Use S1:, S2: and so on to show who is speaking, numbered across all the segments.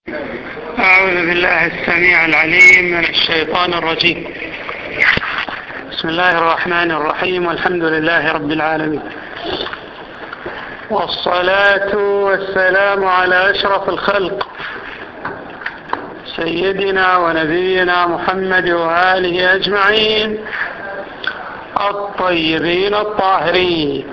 S1: أعوذ بالله السميع العليم من الشيطان الرجيم. بسم الله الرحمن الرحيم، والحمد لله رب العالمين، والصلاة والسلام على أشرف الخلق سيدنا ونبينا محمد وآله أجمعين الطيبين الطاهرين،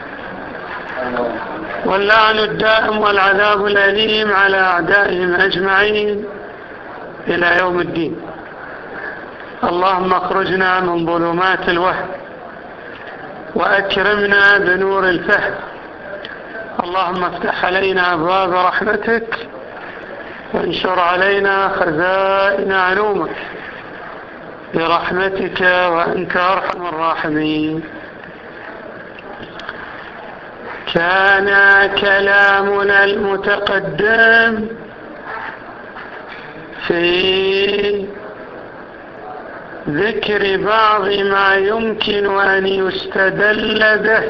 S1: واللعن الدائم والعذاب الأليم على أعدائهم أجمعين إلى يوم الدين. اللهم اخرجنا من ظلمات الوهم وأكرمنا بنور الفهم. اللهم افتح علينا أبواب رحمتك وانشر علينا خزائن علومك برحمتك وأنت أرحم الراحمين. كان كلامنا المتقدم في ذكر بعض ما يمكن أن يستدل به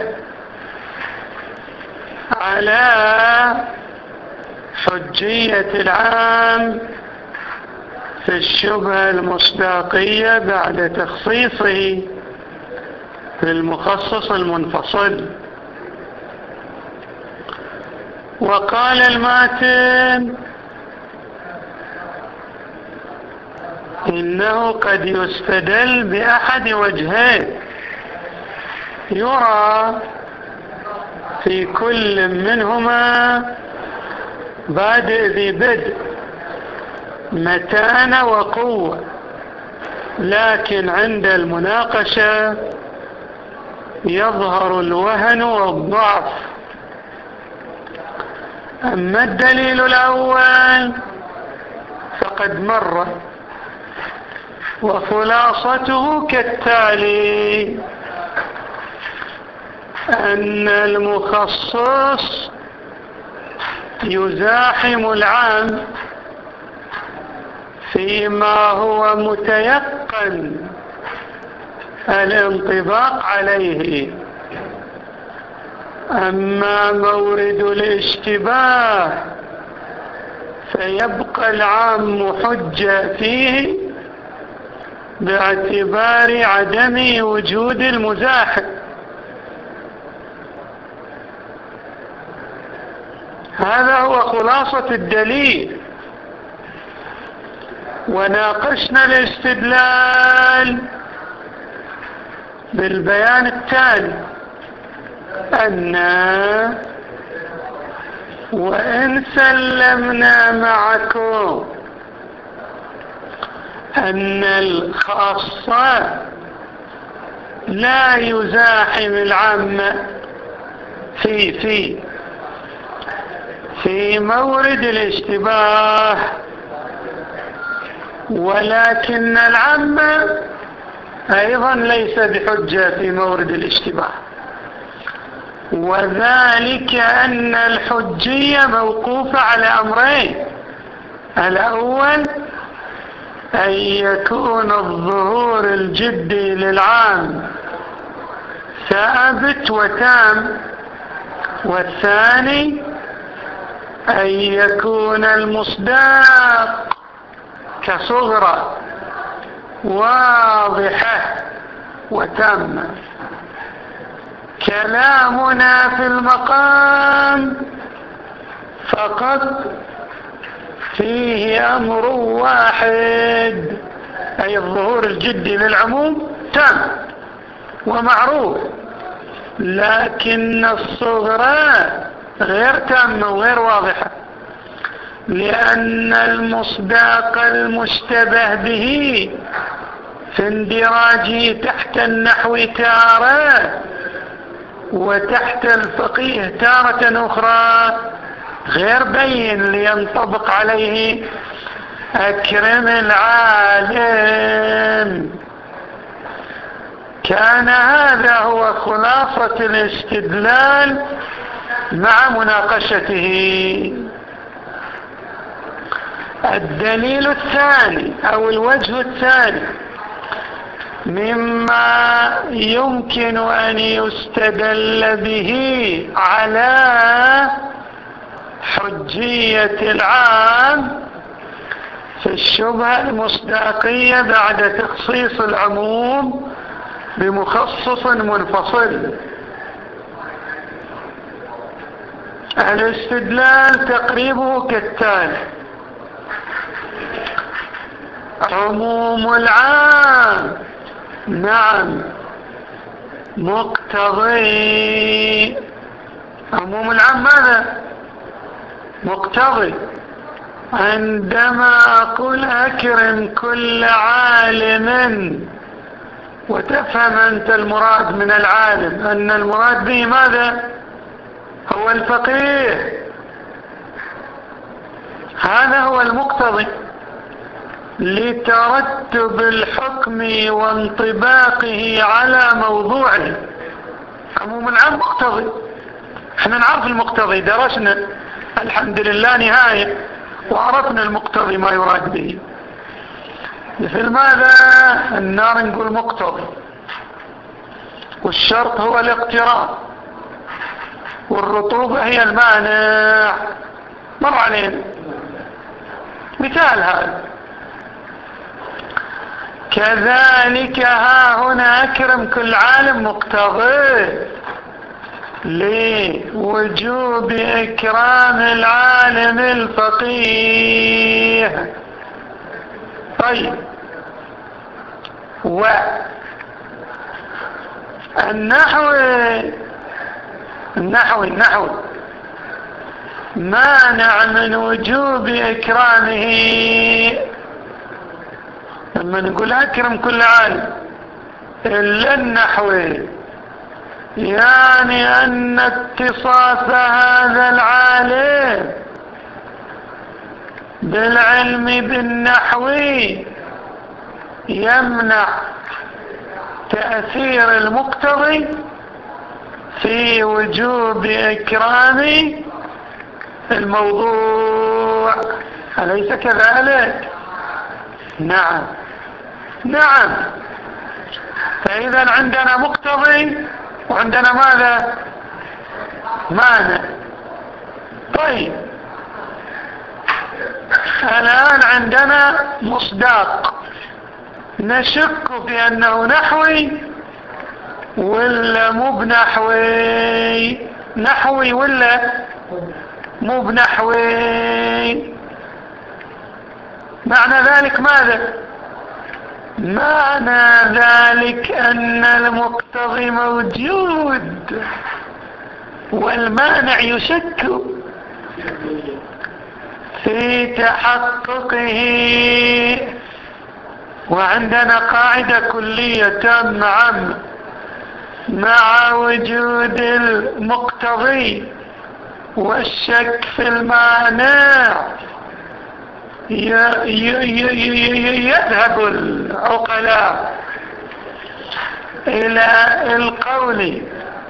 S1: على حجية العام في الشبهة المصداقية بعد تخصيصه في المخصص المنفصل. وقال الماتن إنه قد يستدل بأحد وجهين يرى في كل منهما بادئ ذي بدء متانة وقوة، لكن عند المناقشة يظهر الوهن والضعف. أما الدليل الأول فقد مر، وخلاصته كالتالي: أن المخصص يزاحم العام فيما هو متيقن الانطباق عليه، أما مورد الاشتباه فيبقى العام حجة فيه باعتبار عدم وجود المزاحم. هذا هو خلاصة الدليل. وناقشنا الاستدلال بالبيان التالي: أن وإن سلمنا معكم أن الخاصة لا يزاحم العامة في مورد الاشتباه، ولكن العامة أيضا ليس بحجة في مورد الاشتباه، وذلك أن الحجية موقوفة على أمرين: الأول أن يكون الظهور الجدي للعام ثابت وتام، والثاني أن يكون المصداق كصغرى واضحة وتامة. كلامنا في المقام فقط فيه أمر واحد، أي الظهور الجدي للعموم تام ومعروف، لكن الصغرى غير تامة وغير واضحة، لأن المصداق المشتبه به في اندراجه تحت النحو تارة وتحت الفقيه تارة أخرى غير بين لينطبق عليه أكرم العالم. كان هذا هو خلاصة الاستدلال مع مناقشته. الدليل الثاني أو الوجه الثاني مما يمكن أن يستدل به على حجية العام في الشبهة المصداقية بعد تخصيص العموم بمخصص منفصل. الاستدلال تقريبه كالتالي: عموم العام نعم مقتضي. عموم العام ماذا؟ مقتضي. عندما أقول أكرم كل عالم، وتفهم أنت المراد من العالم أن المراد به ماذا؟ هو الفقيه. هذا هو المقتضي لترتب الحكم وانطباقه على موضوعه. عموم العام مقتضي، احنا نعرف المقتضي، درسنا الحمد لله نهاية وعرفنا المقتضي ما يراد به. مثل ماذا؟ النار نقول مقتضي، والشرط هو الاقتراب، والرطوبة هي المانع. مر علينا مثال هذا. كذلك ها هنا أكرم كل عالم مقتضي لوجوب إكرام العالم الفقيه. طيب، والنحوي مانع من وجوب إكرامه. لما نقول أكرم كل عالم إلا النحوي، يعني أن اتصاف هذا العالم بالعلم بالنحوي يمنع تأثير المقتضي في وجوب إكرام الموضوع. أليس كذلك؟ نعم. فإذا عندنا مقتضي وعندنا ماذا؟ مانع. طيب، الآن عندنا مصداق، نشك في أنه نحوي ولا مو بنحوي، نحوي ولا مو بنحوي. معنى ذلك ماذا؟ معنى ذلك أن المقتضي موجود والمانع يشك في تحققه. وعندنا قاعدة كلية تامة عامة: مع وجود المقتضي والشك في المانع يذهب العقلاء إلى القول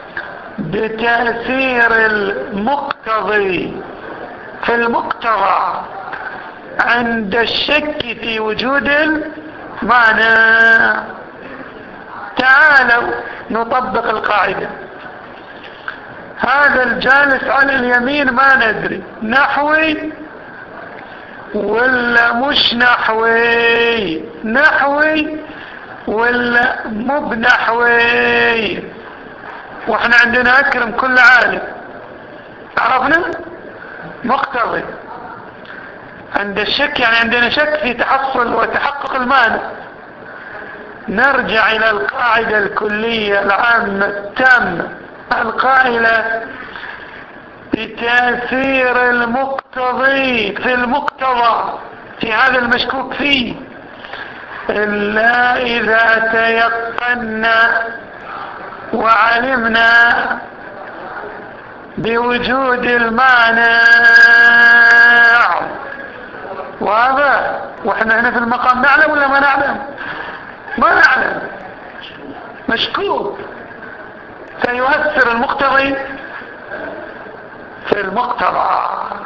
S1: بتأثير المقتضي في المقتضى عند الشك في وجود المانع. تعالوا نطبق القاعدة. هذا الجالس على اليمين ما ندري نحوي ولا مش نحوي، نحوي ولا مو بنحوي. واحنا عندنا أكرم كل عالم، عرفنا مقتضي. عند الشك يعني عندنا شك في تحصل وتحقق المانع، نرجع إلى القاعدة الكلية العامة التامة القائلة بتأثير المقتضي في المقتضى في هذا المشكوك فيه إلا إذا تيقنا وعلمنا بوجود المانع. وهذا واحنا هنا في المقام نعلم ولا ما نعلم؟ ما نعلم، مشكوك. سيؤثر المقتضي في المقتضى.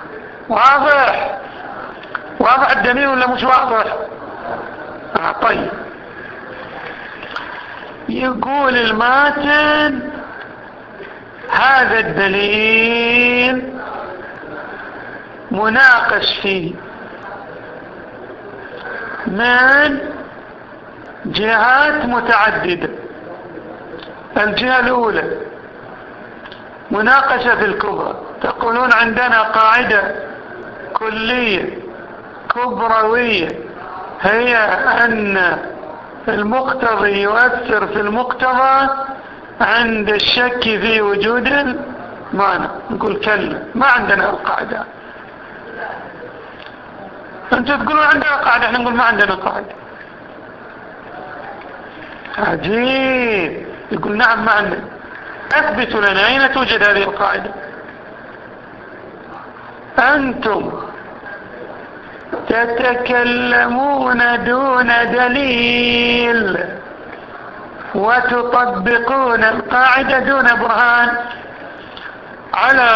S1: واضح الدليل ولا مش واضح؟ طيب، يقول الماتن هذا الدليل مناقش فيه من جهات متعددة. الجهة الأولى مناقشة في الكبرى، تقولون عندنا قاعدة كلية كبروية هي أن المقتضي يؤثر في المقتضى عند الشك في وجود المانع. نقول كلا، ما عندنا القاعدة. أنتوا تقولون عندنا قاعدة، احنا نقول ما عندنا قاعدة. عجيب. يقول نعم ما عندنا. أثبتوا لنا أين توجد هذه القاعدة. أنتم تتكلمون دون دليل وتطبقون القاعدة دون برهان على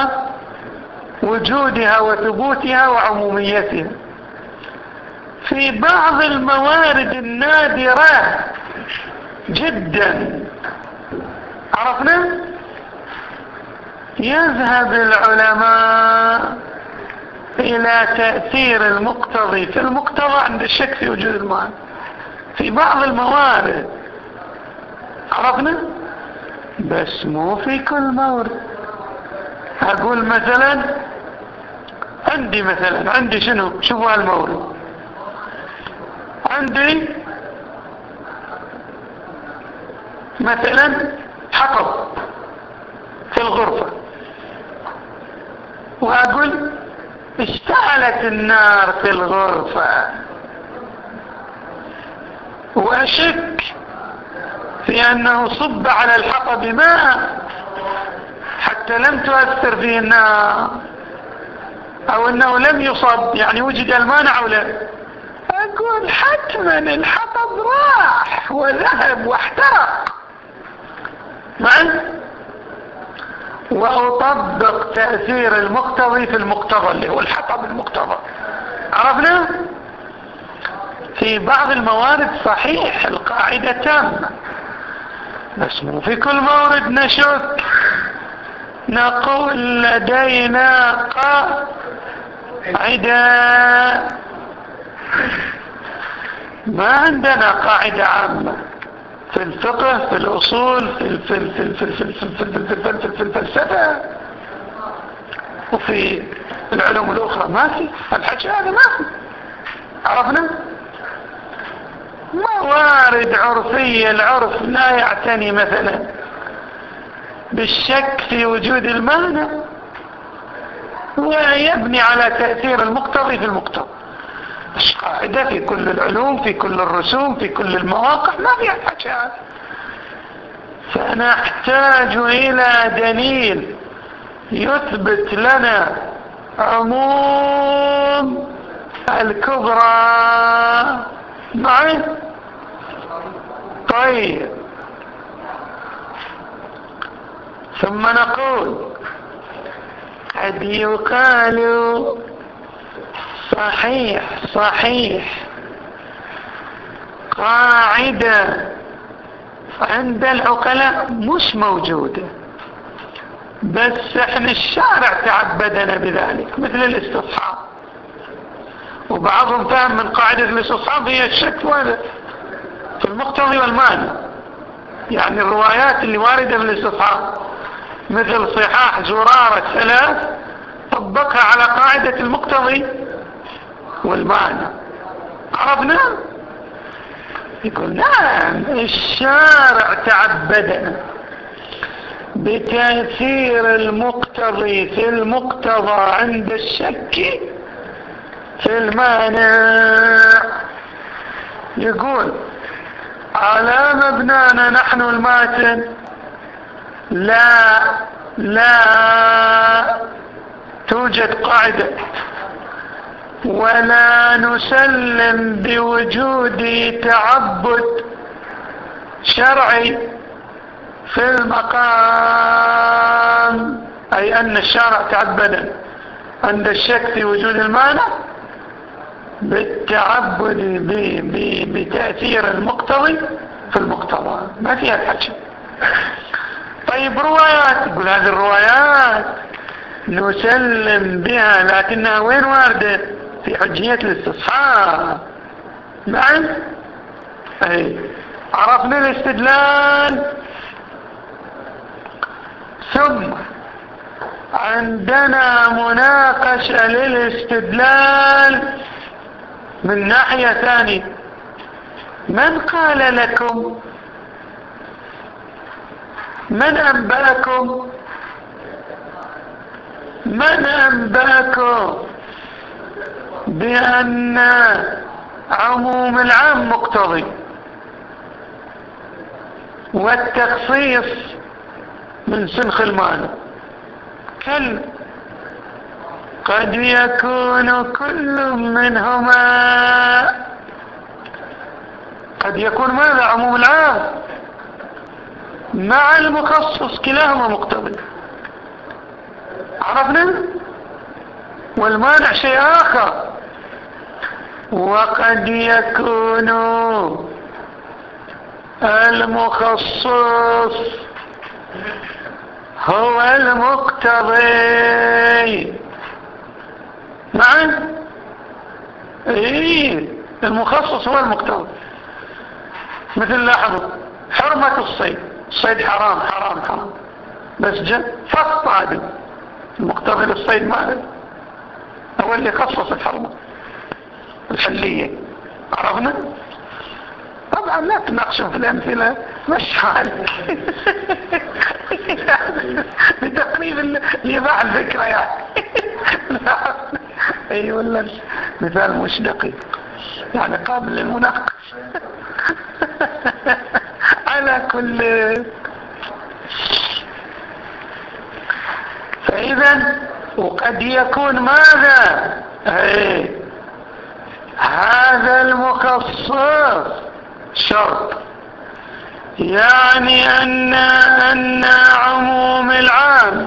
S1: وجودها وثبوتها وعموميتها. في بعض الموارد النادرة جدا عرفنا يذهب العلماء إلى تأثير المقتضي في المقتضى عند الشك في وجود المعنى. في بعض الموارد عرفنا، بس مو في كل مورد. أقول مثلا عندي شنو، شوفوا هالمورد. عندي مثلا حطب في الغرفة، وأقول اشتعلت النار في الغرفة، وأشك في أنه صب على الحطب ماء حتى لم تؤثر فيه النار، أو أنه لم يصب يعني وجد المانع أو لا. أقول حتما الحطب راح وذهب واحترق معا، وأطبق تأثير المقتضي في المقتضى اللي هو الحطب المقتضى. عرفنا؟ في بعض الموارد صحيح القاعدة تامة، بس مو في كل مورد نشك. نقول لدينا قاعدة، ما عندنا قاعدة عامة في الفقه، في الأصول، في الفلسفة وفي العلوم الأخرى. ما في الحكي هذا، ما في. عرفنا؟ موارد عرفية، العرف لا يعتني مثلا بالشك في وجود المعنى ويبني على تأثير المقتضي في المقتضى. مش قاعدة في كل العلوم، في كل الرسوم، في كل المواقع، ما فيها الحكي هذا. فنحتاج إلى دليل يثبت لنا عموم الكبرى معي. طيب، ثم نقول قد يقال صحيح قاعدة عند العقلاء مش موجودة، بس احنا الشارع تعبدنا بذلك، مثل الاستصحاب. وبعضهم فهم من قاعدة الاستصحاب هي الشك في المقتضي والمانع، يعني الروايات اللي واردة في الاستصحاب مثل صحاح زرارة 3 طبقها على قاعدة المقتضي والمعنى. عرفنا؟ يقول نعم الشارع تعبدنا بتأثير المقتضي في المقتضى عند الشك في المانع. يقول على مبنانا نحن الماتن لا توجد قاعدة ولا نسلم بوجود تعبد شرعي في المقام، أي أن الشارع تعبد عند الشك في وجود المانع بالتعبد بتأثير المقتضي في المقتضى. ما فيها الحكي. طيب روايات، يقول هذه الروايات نسلم بها، لكنها وين واردة؟ في حجية الاستصحاب. نعم. عرفنا الاستدلال. ثم عندنا مناقشة للاستدلال من ناحية ثانية. من قال لكم، من أنبأكم بأن عموم العام مقتضي والتخصيص من سنخ المانع؟ قد يكون كل منهما، قد يكون ماذا؟ عموم العام مع المخصص كلاهما مقتضي. عرفنا؟ والمانع شيء آخر. وقد يكون المخصص هو المقتضي. نعم. المخصص هو المقتضي. مثل لاحظوا حرمة الصيد حرام حرام حرام، بس جاء فاصطادوا، المقتضي للصيد ماذا؟ هو اللي خصص الحرمة الحلية. عرفنا؟ طبعا لا تناقشوا في الأمثلة، مش حال بتقريب يضع الفكرة يعني. اي ولا مثال مش دقيق يعني قابل للمناقشة. على كل، فإذا وقد يكون ماذا؟ هذا المخصص شرط، يعني أن عموم العام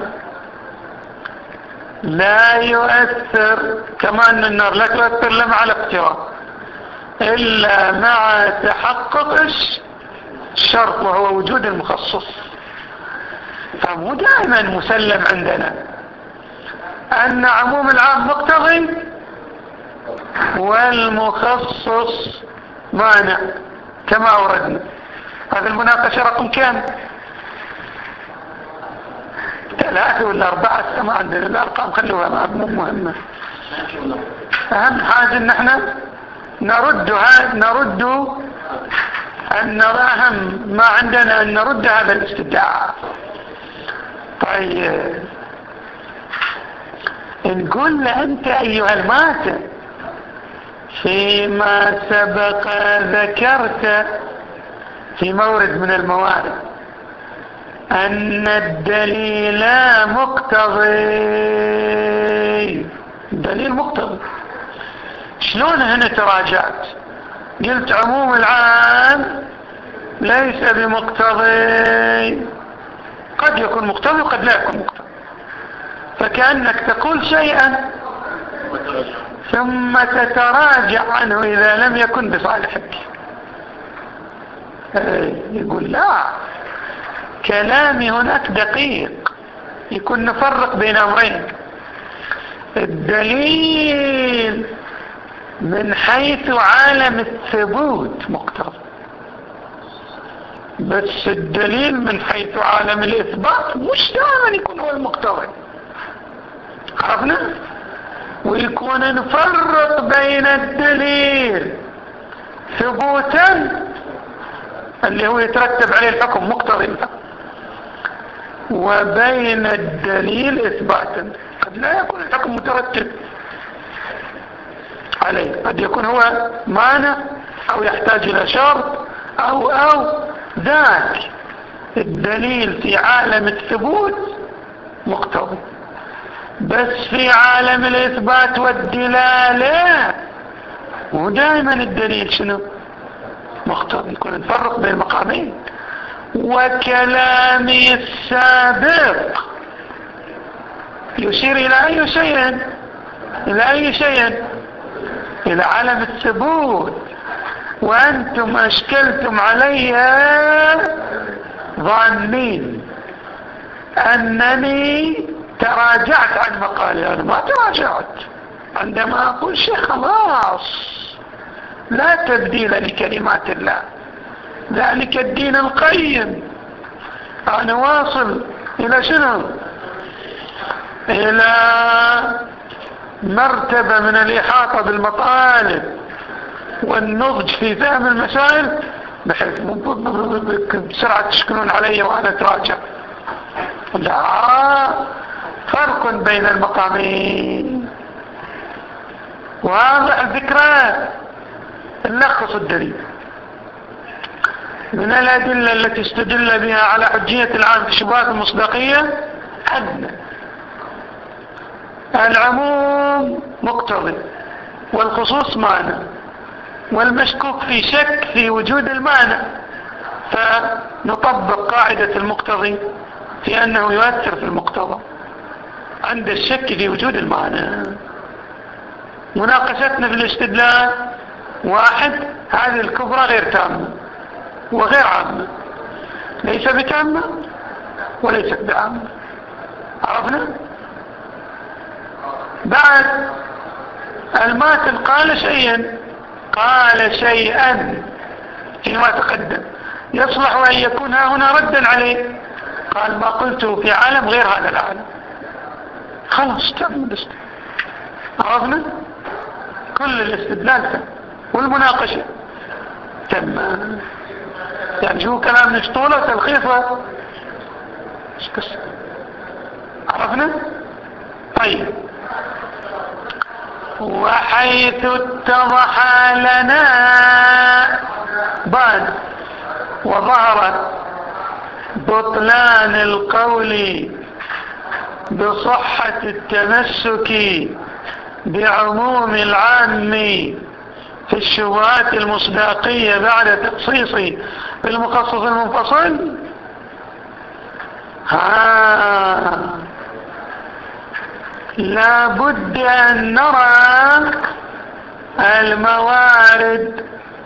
S1: لا يؤثر، كما أن النار لا تؤثر لما على اقتراء إلا مع تحقق الشرط وهو وجود المخصص. فمو دائما مسلم عندنا أن عموم العام مقتضي والمخصص مانع كما أوردنا. هذه المناقشة رقم كام؟ 3 ولا 4 كما عندنا. الأرقام خلوها مو مهمة. أهم حاجة أن احنا نرد أن أهم ما عندنا أن نرد هذا الاستدعاء. طيب نقول أنت أيها الماتع فيما سبق ذكرت في مورد من الموارد أن الدليل مقتضي. الدليل مقتضي. شلون هنا تراجعت؟ قلت عموم العام ليس بمقتضي، قد يكون مقتضي وقد لا يكون مقتضي. فكأنك تقول شيئا ثم تتراجع عنه إذا لم يكن بصالحك. يقول لا، كلامي هناك دقيق، يكون نفرق بين أمرين. الدليل من حيث عالم الثبوت مقتضي، بس الدليل من حيث عالم الإثبات مش دائما يكون هو المقتضي. عرفنا؟ ويكون نفرق بين الدليل ثبوتا اللي هو يترتب عليه الحكم مقتضي الحكم، وبين الدليل إثباتا قد لا يكون الحكم مترتب عليه، قد يكون هو مانع أو يحتاج إلى شرط أو ذاك الدليل في عالم الثبوت مقتضي، بس في عالم الإثبات والدلالة ودائما الدليل شنو؟ مقتضي. يكون نفرق بين المقامين. وكلامي السابق يشير إلى أي شيء؟ إلى عالم الثبوت، وأنتم أشكلتم علي ظانين أنني تراجعت عن مقالي. أنا ما تراجعت، عندما أقول شيء خلاص لا تبديل لكلمات الله، ذلك الدين القيم. أنا واصل إلى شنو؟ إلى مرتبة من الإحاطة بالمطالب والنضج في فهم المسائل، بحيث بسرعة تشكلون علي وأنا أتراجع. لا، فرق بين المقامين. واضح الذكرى. نلخص الدليل من الأدلة التي استدل بها على حجية العام في الشبهات المصداقية أن العموم مقتضي والخصوص معنى، والمشكوك في شك في وجود المعنى، فنطبق قاعدة المقتضي في أنه يؤثر في المقتضى عند الشك في وجود المعنى. مناقشتنا في الاستدلال: واحد، هذه الكبرى غير تامة وغير عامة، ليس بتامة وليست بعامة. عرفنا؟ بعد الماثل قال شيئا فيما تقدم يصلح أن يكون هنا ردا عليه. قال: ما قلته في عالم غير هذا العالم. خلاص تم الاستدلال. عرفنا؟ كل الاستدلال تم والمناقشة تم. يعني شو كلام نشطولة تلخيصة. عرفنا؟ طيب، وحيث اتضح لنا بعد وظهر بطلان القول بصحة التمسك بعموم العام في الشبهات المصداقية بعد تخصيصه بالمخصص المنفصل، لا بد أن نرى الموارد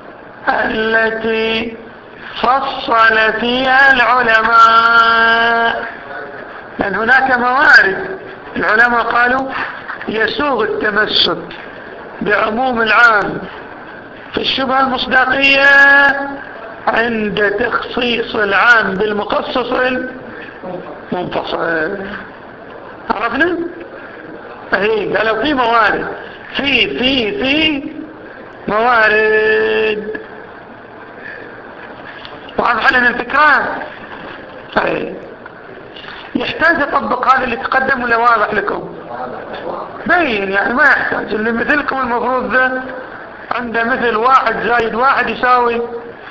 S1: التي فصل فيها العلماء، لأن هناك موارد العلماء قالوا يسوغ التمسك بعموم العام في الشبهة المصداقية عند تخصيص العام بالمخصص المنفصل. عرفنا؟ قالوا في موارد، في موارد. واضح لنا الفكرة؟ يحتاج أطبق هذا اللي تقدم ولا واضح لكم؟ بين يعني ما يحتاج. اللي مثلكم المفروض ذا عنده مثل 1 زائد 1 يساوي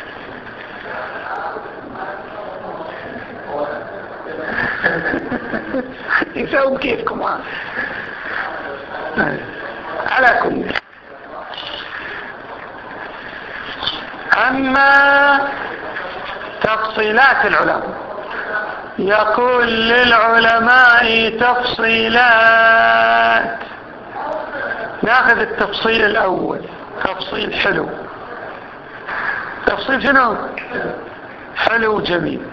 S1: يساوي كيفكم. على كل. أما تفصيلات العلماء، يقول للعلماء تفصيلات. ناخذ التفصيل الأول، تفصيل حلو. تفصيل شنو؟ حلو جميل.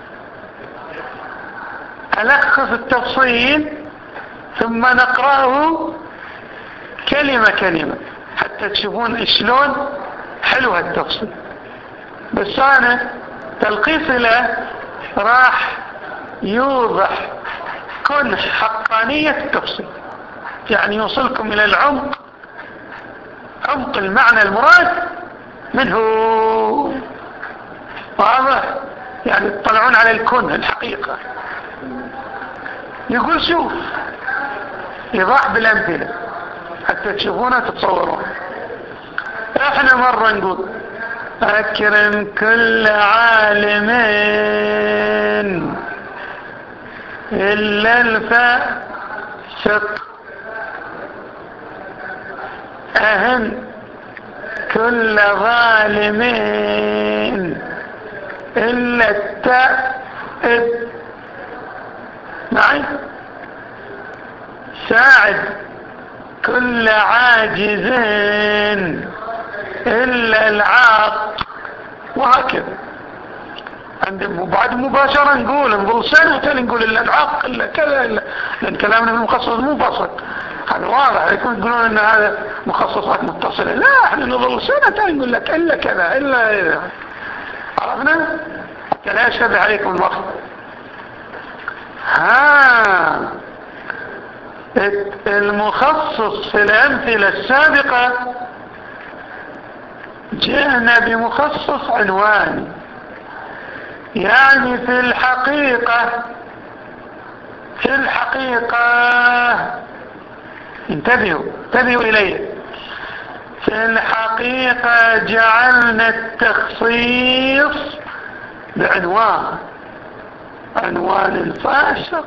S1: ألخص التفصيل ثم نقرأه كلمة كلمة حتى تشوفون شلون حلو هالتفصيل. بس أنا تلخيص له راح يوضح كنح حقانية التفصيل، يعني يوصلكم إلى العمق، عمق المعنى المراد منه. واضح؟ يعني تطلعون على الكون الحقيقة. يقول شوف، يضح بالأمثلة حتى تشوفونها تتصورون. احنا مرة نقول أكرم كل عالم إلا الفاسق، أهم كل ظالم إلا التائب، معي ساعد كل عاجز إلا العاق، وهكذا. وبعد مباشرة نظل سنة نقول إلا العاق إلا كذا، لأن كلامنا في المخصص المنفصل. هذا واضح. يكون تقولون ان هذا مخصصات متصلة، لا احنا نظل سنة نقول لك الا كذا الا إذا. عرفنا حتى لا يشتبه عليكم الوقت. المخصص في الأمثلة السابقة جئنا بمخصص عنوان، يعني في الحقيقة انتبهوا إليه، في الحقيقة جعلنا التخصيص بعنوان الفاسق،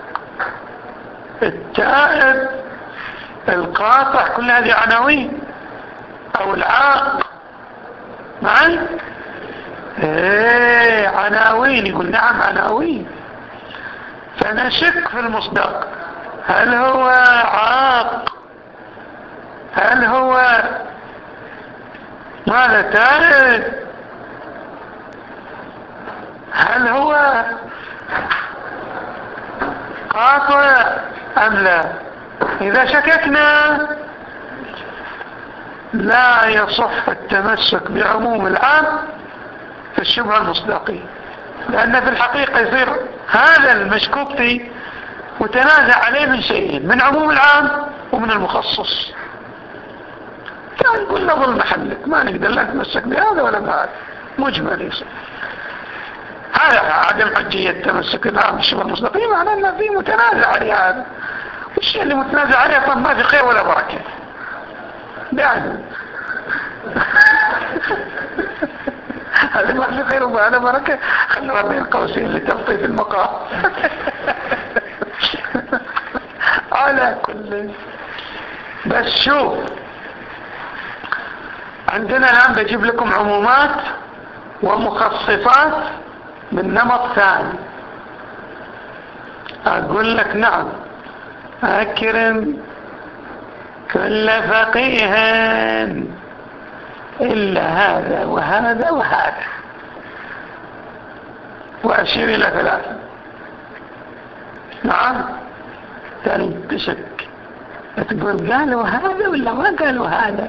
S1: التائب، القاطع، كل هذه عناوين، او العاق معي. عناوين. يقول نعم عناوين. فنشك في المصداق، هل هو عاق، هل هو ماذا تائب، هل هو قاطع أم لا. إذا شككنا لا يصح التمسك بعموم العام في الشبهة المصداقية، لأن في الحقيقة يصير هذا المشكوك فيه متنازع عليه من شيئين، من عموم العام ومن المخصص. كان يقول له ظل محلك، ما نقدر لا نتمسك بهذا ولا بهذا، مجمل يصير. هذا عدم حجية التمسك العام بالشبهة المصداقية، معناه أنه في متنازع عليه. هذا والشيء اللي متنازع عليه طب ما في خير ولا بركة يعني. هذا ما في خير ولا بركة، خلوا بين قوسين لتلطيف المقام. على كل. بس شوف، عندنا الآن بجيب لكم عمومات ومخصصات من نمط ثاني. أقول لك نعم أكرم كل فقيه إلا هذا وهذا وهذا، وأشير إلى 3. نعم ثاني تشك، تقول قالوا هذا ولا ما قالوا هذا،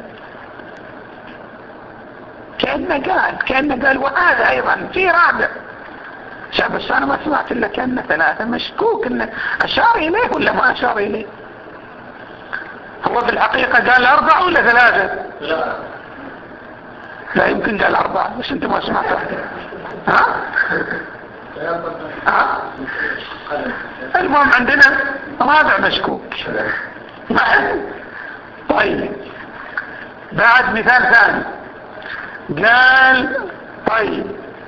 S1: كأنه قال وهذا أيضا في رابع. بس أنا ما سمعت إلا كأنه 3، مشكوك إنه أشار إليه ولا ما أشار إليه. هو في الحقيقة قال 4 ولا 3؟ لا يمكن قال 4، بس أنت ما سمعته. المهم عندنا رابع مشكوك. طيب بعد مثال ثاني قال طيب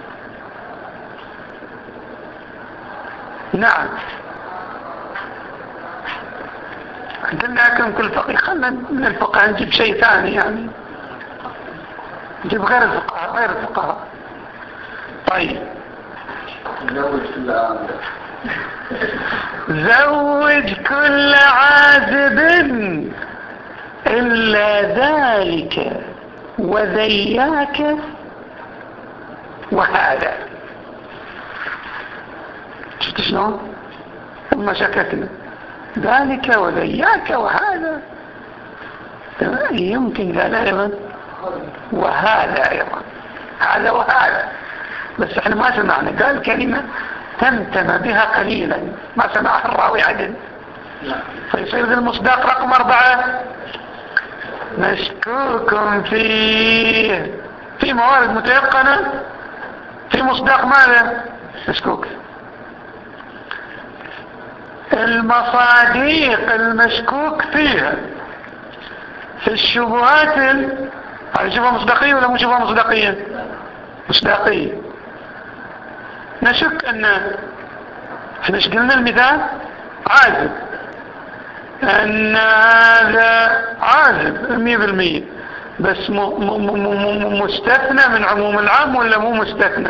S1: نعم قلنا كم كل فقيه، خلنا من الفقهاء نجيب شيء ثاني، يعني نجيب غير الفقهاء. طيب زوج كل عازب إلا ذلك وذياك وهذا. شفت شلون؟ ثم شككنا ذلك وذياك وهذا. يمكن قال أيضا وهذا أيضا، هذا وهذا، بس احنا ما سمعنا. قال كلمة تمتم بها قليلا ما سمعها الراوي عدل، فيصير ذي المصداق رقم 4 مشكوك فيه. في موارد متيقنة، في مصداق ماذا مشكوك. المصاديق المشكوك فيها في الشبهات، هذه شبهة مصداقية ولا مو شبهة مصداقية؟ مصداقية. نشك ان احنا قلنا المثال عازب، ان هذا عازب 100%، بس مستثنى من عموم العام ولا مو مستثنى؟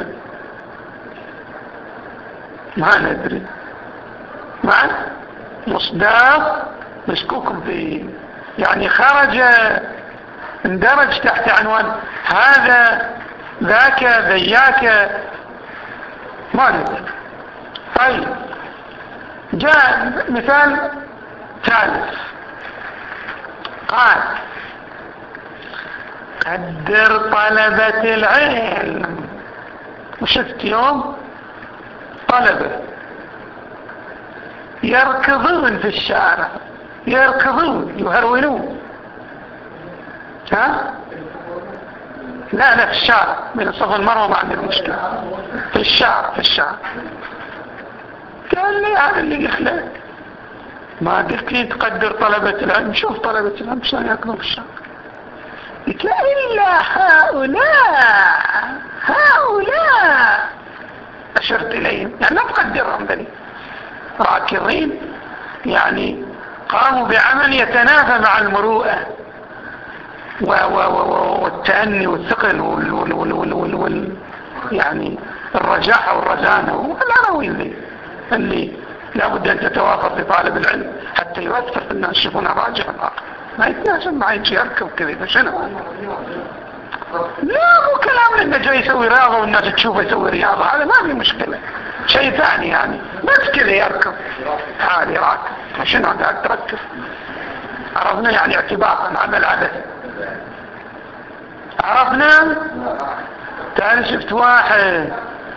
S1: ما ندري. مع مصداق مشكوك فيه، يعني خرج اندرج تحت عنوان هذا ذاك ذياك، ما ندري. طيب جاء مثال ثالث قال قدر طلبة العلم. وشفت يوم طلبة يركضون في الشارع، يركضون يهرولون. ها؟ لا في الشارع، من الصفا المروة ما عندنا مشكلة. في الشارع قال لي هذا اللي قلت لك، ما قلت لي تقدر طلبة العلم. شوف طلبة العلم شلون يركضون في الشارع. قلت لا إلا هؤلاء أشرت إليهم، يعني لا تقدرهم بني راكضين، يعني قاموا بعمل يتنافى مع المروءة والتأني والثقل يعني الرجاحة والرزانة والعناوين اللي لابد أن تتوافر في طالب العلم حتى يؤثر في الناس يشوفونه راجع الآخر. ما يتناسب ما يجي يركب كذا شنو؟ لا مو كلام انه جاي يسوي رياضة والناس تشوفه يسوي رياضة، هذا ما في مشكلة، شيء ثاني يعني. بس كذا يركب حالي راكب، شنو قاعد تركب؟ عرفنا يعني اعتباطا عمل عبث. عرفنا. تعال شفت واحد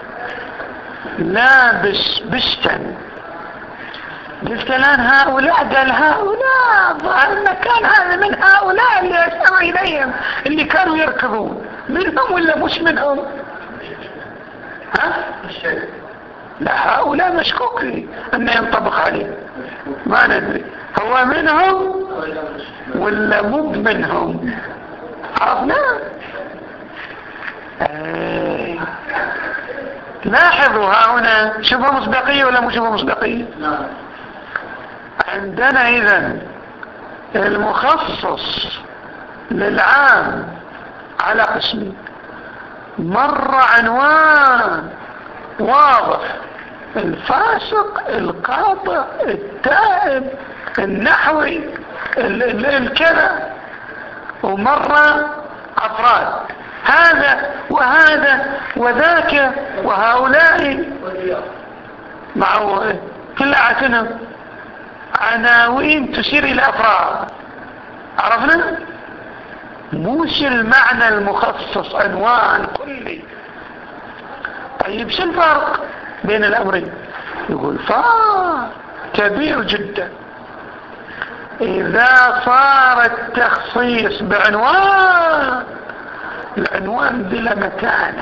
S1: لابس بشتن، قلت الآن هؤلاء، قال هؤلاء ظهر المكان هذا من هؤلاء اللي أشار إليهم اللي كانوا يركضون، منهم ولا مش منهم؟ ها؟ لا هؤلاء مشكوك أنه ينطبق عليه، ما ندري هو منهم ولا مو منهم. عرفنا. لاحظوا ها هنا شبه مصداقية ولا مو شبه مصداقية؟ عندنا إذن المخصص للعام على قسمين. مرة عنوان واضح، الفاسق القاطع التائب النحوي الكذا، ومرة أفراد، هذا وهذا وذاك وهؤلاء، معه كلها عناوين تشير إلى أفراد. عرفنا؟ موش المعنى المخصص عنوان كلي. طيب شو الفرق بين الأمرين؟ يقول فرق كبير جدا. إذا صار التخصيص بعنوان، العنوان بلا متانة،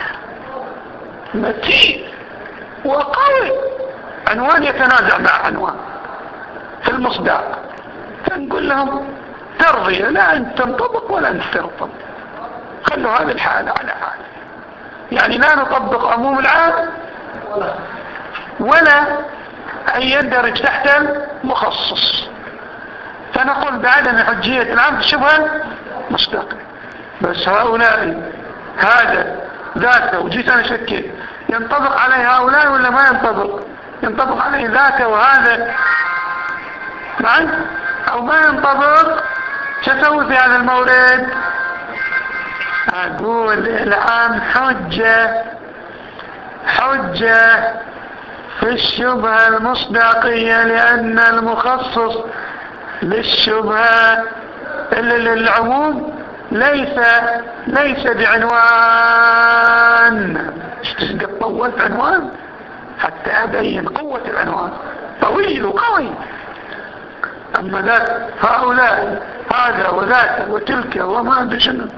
S1: متين وقوي، عنوان يتنازع مع عنوان في المصداق، فنقول لهم ترضي لا أن تنطبق ولا أن ترطب، خلوا هذه الحالة على حال، يعني لا نطبق عموم العام ولا أن يندرج تحت المخصص، فنقول بعدم حجية العام في شبهة مصداق. بس هؤلاء هذا ذاته، وجيت أنا شكل ينطبق عليه هؤلاء ولا ما ينطبق؟ ينطبق عليه ذاته وهذا معي أو ما ينطبق؟ شتوي في هذا المورد؟ أقول العام حجة في الشبهة المصداقية، لأن المخصص للشبهة للعموم ليس بعنوان. قد طولت عنوان حتى أبين قوة العنوان، طويل وقوي. أما ذات هؤلاء هذا وذاك وتلك وما أدري شنو،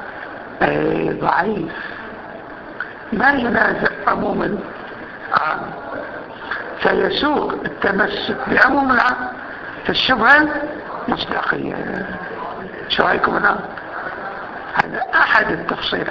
S1: ضعيف، ما ينازع عموم العام، فيسوق التمسك بعموم العام في الشبهة مصداقية. شو رأيكم الآن؟ هذا أحد التفصيلات.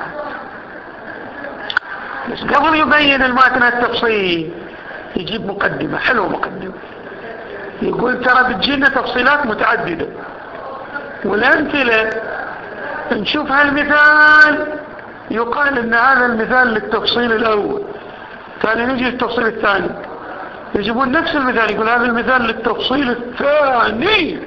S1: بس قبل يبين الماتن التفصيل يجيب مقدمة حلوة، مقدمة يقول ترى بتجينا تفصيلات متعددة، والأمثلة نشوف هالمثال يقال ان هذا المثال للتفصيل الأول، ثاني نجي للتفصيل الثاني يجيبون نفس المثال يقول هذا المثال للتفصيل الثاني.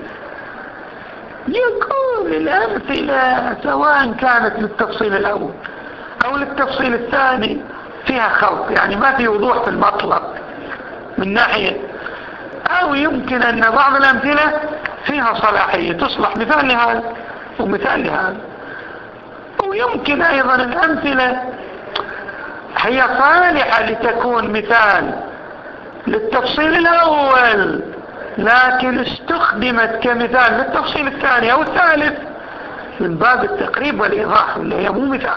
S1: يقول الأمثلة سواء كانت للتفصيل الأول أو للتفصيل الثاني فيها خلط، يعني ما في وضوح في المطلب من ناحية، أو يمكن أن بعض الأمثلة فيها صلاحية تصلح مثال لهذا ومثال لهذا. ويمكن أيضا الأمثلة هي صالحة لتكون مثال للتفصيل الأول، لكن استخدمت كمثال للتفصيل الثاني أو الثالث من باب التقريب والإيضاح، اللي هي مو مثال.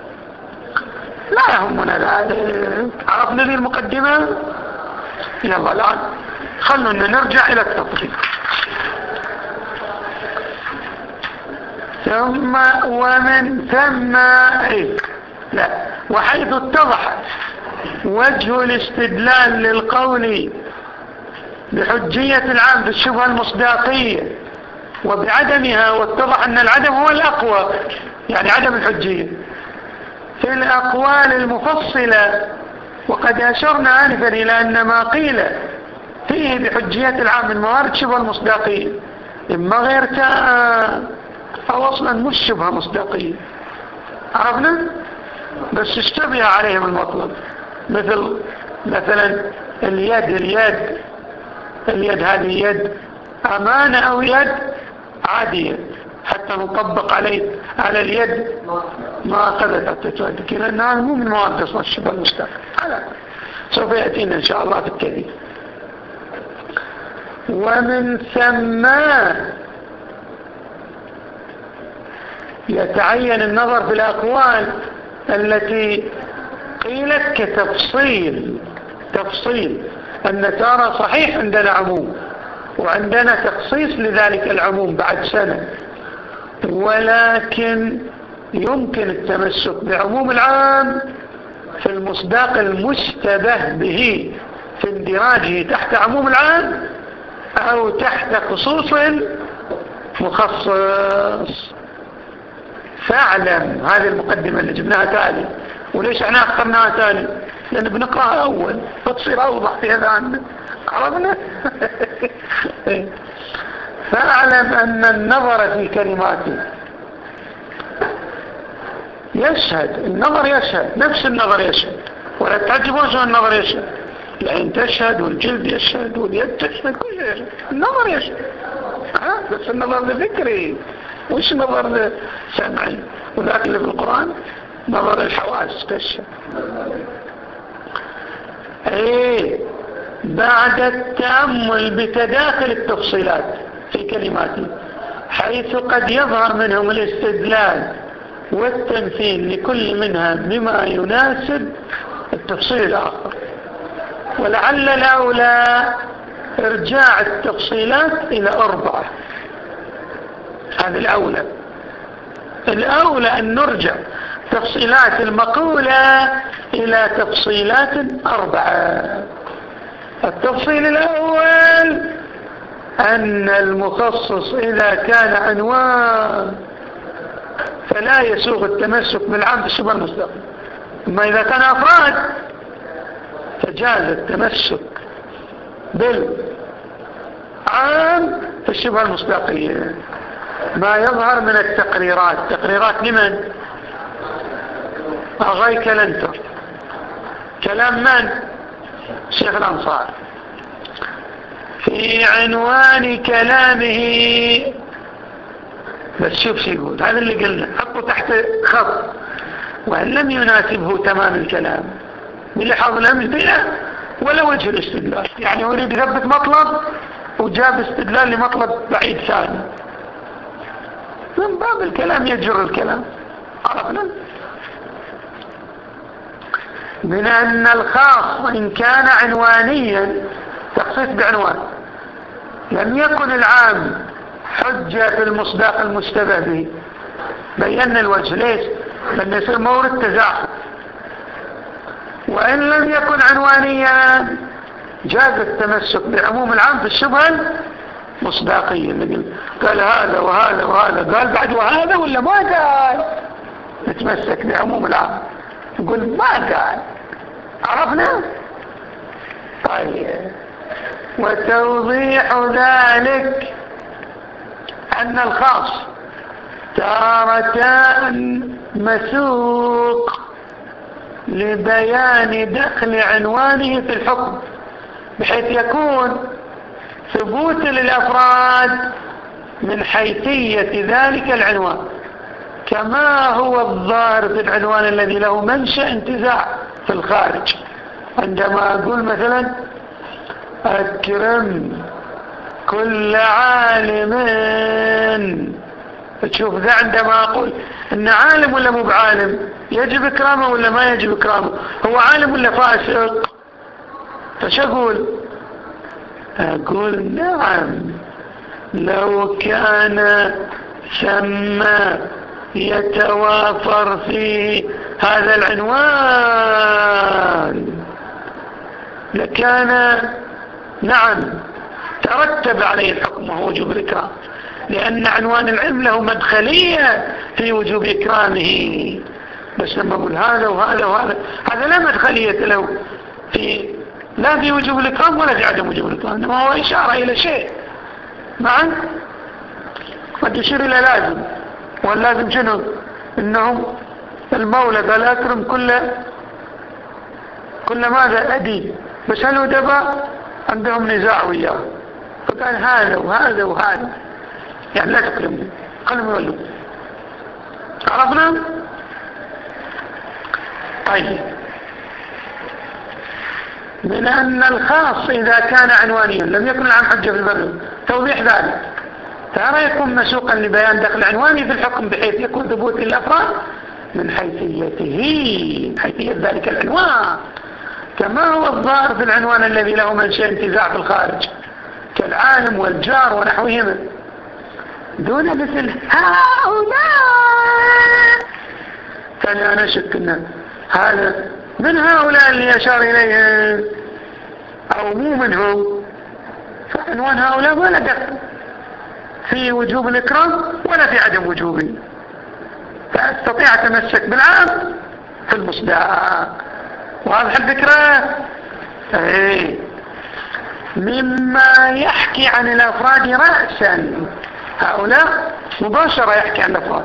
S1: لا يهمنا ذلك. عرفنا ذي المقدمة. يلا الآن خلونا نرجع إلى التطبيق. ثم ومن ثم لا وحيث اتضح وجه الاستدلال للقول بحجية العام في الشبهة المصداقية وبعدمها، واتضح أن العدم هو الأقوى، يعني عدم الحجية في الأقوال المفصلة. وقد أشرنا آنفا إلى أن ما قيل فيه بحجية العام من موارد شبهة المصداقية إما غير تام أو أصلا مش شبهة مصداقية. عرفنا؟ بس اشتبه عليهم المطلب، مثلا اليد هذه يد أمانة أو يد عادية، حتى نطبق على اليد ما أخذت التتوادك، لأنها مو من مواد أصلا الشبه المستقل. سوف يأتينا إن شاء الله في الكثير. ومن ثم يتعين النظر في الأقوال التي قيلت تفصيل أن ترى صحيح عندنا عموم وعندنا تخصيص لذلك العموم بعد سنة، ولكن يمكن التمسك بعموم العام في المصداق المشتبه به في اندراجه تحت عموم العام أو تحت خصوص مخصص. فاعلم هذه المقدمة اللي جبناها تالي. وليش احنا اخترناها تالي؟ لأن بنقرأها أول فتصير أوضح في أذهاننا. عرفنا؟ فاعلم أن النظر في كلماته يشهد، النظر يشهد، نفس النظر يشهد، ولا تعجبون شو النظر يشهد. العين تشهد والجلد يشهد واليد تشهد، كل شيء يشهد. النظر يشهد بس النظر لفكري مش نظر سمعي. وذاك اللي في القرآن نظر الحواس تشهد. بعد التأمل بتداخل التفصيلات في كلماته، حيث قد يظهر منهم الاستدلال والتمثيل لكل منها بما يناسب التفصيل الآخر. ولعل الأولى إرجاع التفصيلات إلى 4. هذا الأولى أن نرجع تفصيلات المقولة إلى تفصيلات 4. التفصيل الأول أن المخصص إذا كان عنوان فلا يسوغ التمسك بالعام في الشبهة المصداقية، أما إذا كان أفراد فجاز التمسك بالعام في الشبهة المصداقية. ما يظهر من التقريرات لمن؟ أغاي كلنتر. كلام من؟ شيخ الأنصار في عنوان كلامه. بس شوف يقول، هذا اللي قلنا حطه تحت خط، وإن لم يناسبه تمام الكلام بلحظ الأمثلة ولا وجه الاستدلال، يعني يريد يثبت مطلب وجاب استدلال لمطلب بعيد ثاني، من باب الكلام يجر الكلام. عرفنا؟ من أن الخاص إن كان عنوانيا، تخصيص بعنوان، لم يكن العام حجة في المصداق المشتبه به. بينا الوجه ليش؟ لأن يصير مورد تزاحم. وإن لم يكن عنوانيا جاز التمسك بعموم العام في الشبهة المصداقية. قال هذا وهذا وهذا، قال بعد وهذا ولا ما قال؟ نتمسك بعموم العام، نقول ما قال. عرفنا؟ طيب. وتوضيح ذلك أن الخاص تارة مسوق لبيان دخل عنوانه في الحكم، بحيث يكون ثبوت للأفراد من حيثية ذلك العنوان، كما هو الظاهر في العنوان الذي له منشأ انتزاع في الخارج. عندما أقول مثلا أكرم كل عالم، تشوف ذا عندما أقول إن عالم ولا مو بعالم، يجب إكرامه ولا ما يجب إكرامه، هو عالم ولا فاسق. فش أقول نعم، لو كان ثم يتوافر فيه هذا العنوان لكان نعم ترتب عليه الحكم وهو وجوب الإكرام، لأن عنوان العلم له مدخلية في وجوب إكرامه. بس لما أقول هذا وهذا وهذا، هذا لا مدخلية له في لا في وجوب الإكرام ولا في عدم وجوب الإكرام، إنما هو إشارة إلى شيء معا قد يشير إلى لازم، واللازم شنو؟ إنهم المولى قال أكرم كل ماذا أدي، بس هل ودبا عندهم نزاع وياه، فقال هذا وهذا وهذا، يعني لا تكرموا خلهم يولوا. عرفنا؟ طيب، من أن الخاص إذا كان عنوانيا لم يكن العام حجة في البر، توضيح ذلك ترى يكون مسوقا لبيان دخل عنواني في الحكم بحيث يكون ثبوت الأفراد من حيثيته، من حيثية ذلك العنوان، كما هو الظاهر في العنوان الذي له منشأ انتزاع في الخارج كالعالم والجار ونحوهما، دون مثل هؤلاء. فأنا أشك أن هذا من هؤلاء اللي أشار إليه أو مو منهم، فعنوان هؤلاء ولا دخل في وجوب الإكرام ولا في عدم وجوبه، فأستطيع أتمسك بالعام في المصداق. وهذه الفكرة مما يحكي عن الأفراد رأسا، هؤلاء مباشرة يحكي عن الأفراد،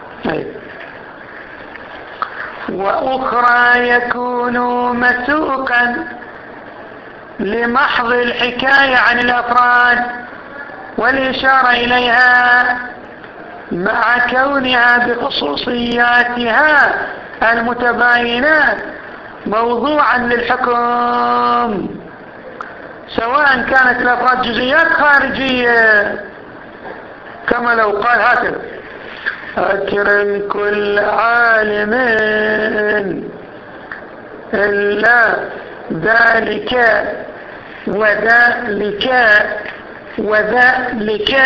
S1: وأخرى يكون مسوقا لمحض الحكاية عن الأفراد والإشارة إليها مع كونها بخصوصياتها المتباينات موضوعا للحكم، سواء كانت الأفراد جزئيات خارجية، كما لو قال هكذا أكرم كل عالم إلا ذلك وذلك وذلك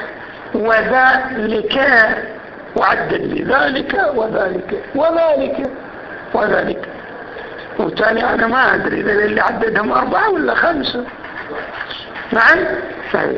S1: وذلك، وعدد لذلك وذلك وذلك وذلك، وبالتالي أنا ما أدري إذا اللي عددهم 4 ولا 5. نعم صحيح.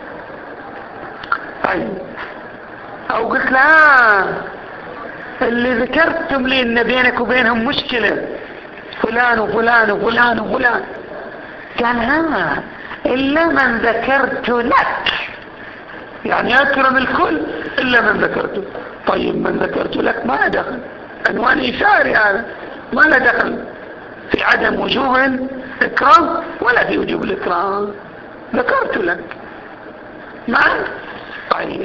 S1: أو قلت لها اللي ذكرتم لي إن بينك وبينهم مشكلة فلان وفلان وفلان وفلان، قال ها إلا من ذكرت لك، يعني أكرم الكل إلا من ذكرته. طيب من ذكرت لك ما دخل، عنوان إشاري هذا ما له دخل في عدم وجوب الإكرام ولا في وجوب الإكرام، ذكرت لك. نعم. طيب،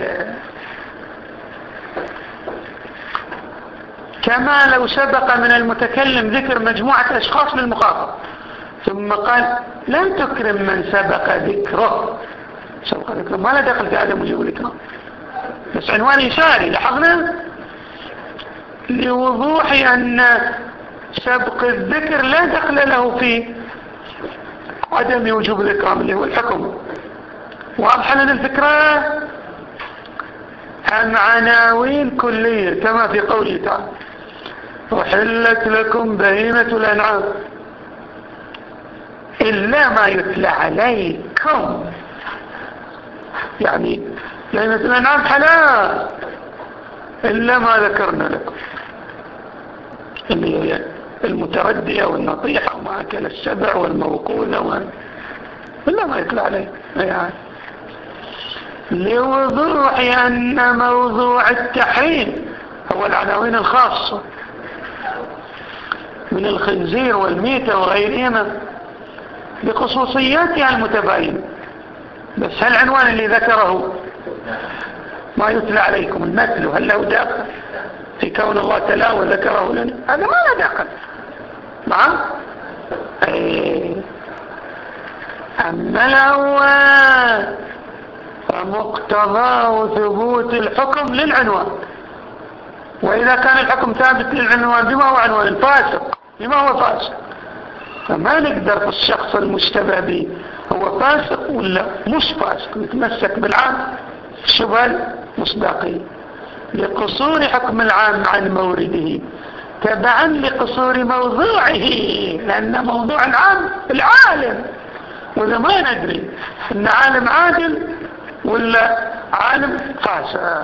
S1: كما لو سبق من المتكلم ذكر مجموعة أشخاص للمخاطب ثم قال لا تكرم من سبق ذكره، سبق ذكره ما له دخل في عدم وجوب الإكرام، بس عنوان إشاري. لاحظنا لوضوح أن سبق الذكر لا دخل له في عدم وجوب الإكرام اللي هو الحكم. واضح لنا الفكرة عن عناوين كلية كما في قوله تعالى وحلت لكم بهيمة الأنعام إلا ما يتلى عليكم، يعني بهيمة الأنعام حلال إلا ما ذكرنا لكم، اللي هي المتردية والنطيحة وما أكل السبع والموقوذة إلا ما يتلى عليكم، يعني لوضوح أن موضوع التحريم هو العناوين الخاصة من الخنزير والميتة وغيرهما بخصوصياتها المتباينة. بس هالعنوان اللي ذكره ما يتلى عليكم المثل هل له داخل في كون الله تلا وذكره لنا؟ هذا ما له داخل. نعم. أما الأول فمقتضاه ثبوت الحكم للعنوان، وإذا كان الحكم ثابت للعنوان بما هو عنوان الفاسق، بما هو فاسق، فما نقدر في الشخص المشتبه به هو فاسق ولا مش فاسق نتمسك بالعام شبه مصداقية لقصور حكم العام عن مورده تبعا لقصور موضوعه، لأن موضوع العام العالم، وإذا ما ندري إن عالم عادل ولا عالم فاسق،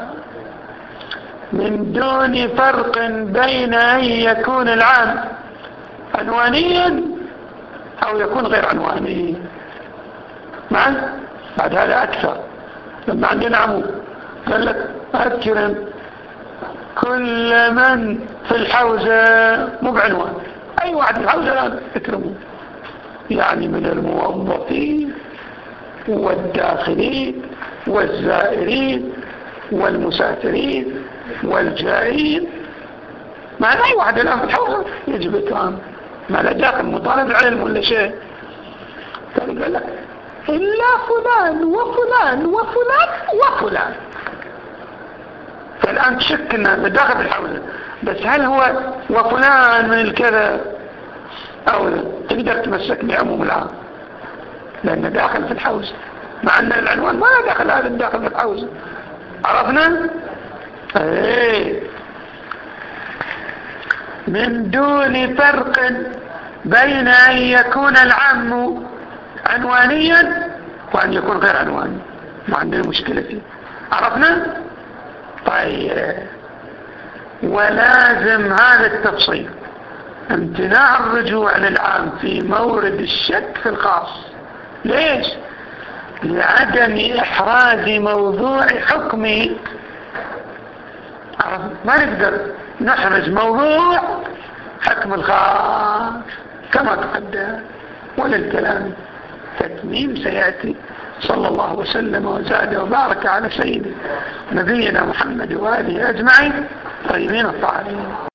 S1: من دون فرق بين أن يكون العام عنوانيا أو يكون غير عنواني. معا بعد هذا أكثر لما عندنا عمود قال لك أكرم كل من في الحوزة مو بعنوان، أي واحد في الحوزة لا اكرمه، يعني من الموظفين والداخلين والزائرين والمسافرين والجائين، ما أي واحد الآن في الحوزة يجب إكرام، ما لا داخل مطالب العلم ولا شيء. قال لك إلا فلان وفلان وفلان وفلان، فالآن تشكنا داخل الحوزة، بس هل هو وفلان من الكذا أو تقدر تمسك بعموم العام لأنه داخل في الحوزة، مع أن العنوان ما داخل هذا الداخل في الحوزة. عرفنا؟ من دون فرق بين أن يكون العام عنوانيا وأن يكون غير عنواني، ما عندنا مشكلة فيه. عرفنا؟ طيب، ولازم هذا التفصيل امتناع الرجوع للعام في مورد الشك في الخاص. ليش؟ لعدم إحراز موضوع حكمه. ما نقدر نحرز موضوع حكم الخاص كما تقدم، ولا الكلام تتميم سيأتي. صلى الله وسلم وزاد وبارك على سيدنا نبينا محمد وآله أجمعين طيبين الطاهرين.